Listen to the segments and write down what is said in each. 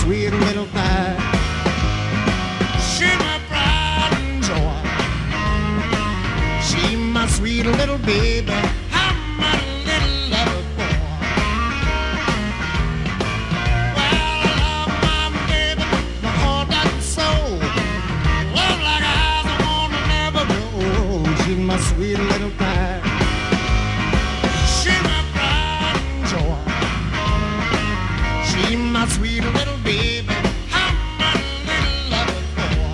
sweet little thing. She's my pride and joy. She's my sweet little baby. I'm my little lover boy. Well, I love my baby, my heart and soul. Love like eyes I wanna never go. She's my sweet little thing. She's my pride and joy. She's my sweet little baby. I'm my little lover boy.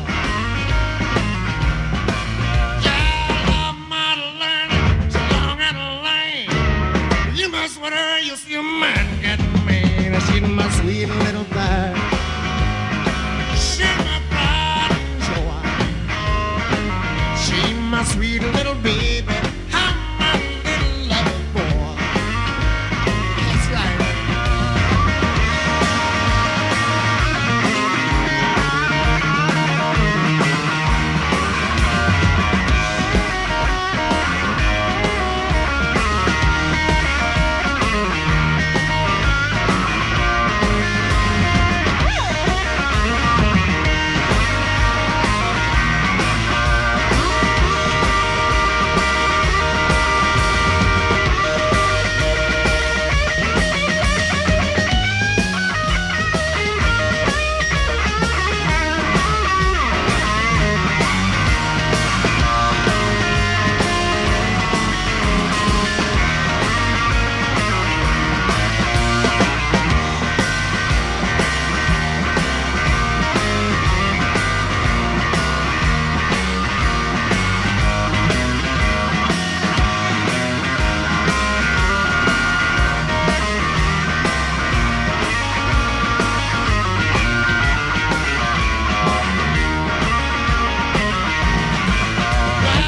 Yeah, I love my learning so long and lame. You must with her, you'll see a man get mean. She's my sweet little thing. She's my pride and joy. She's my sweet little baby. I'm my little lover boy. That's right.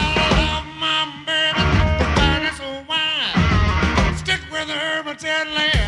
Deadland.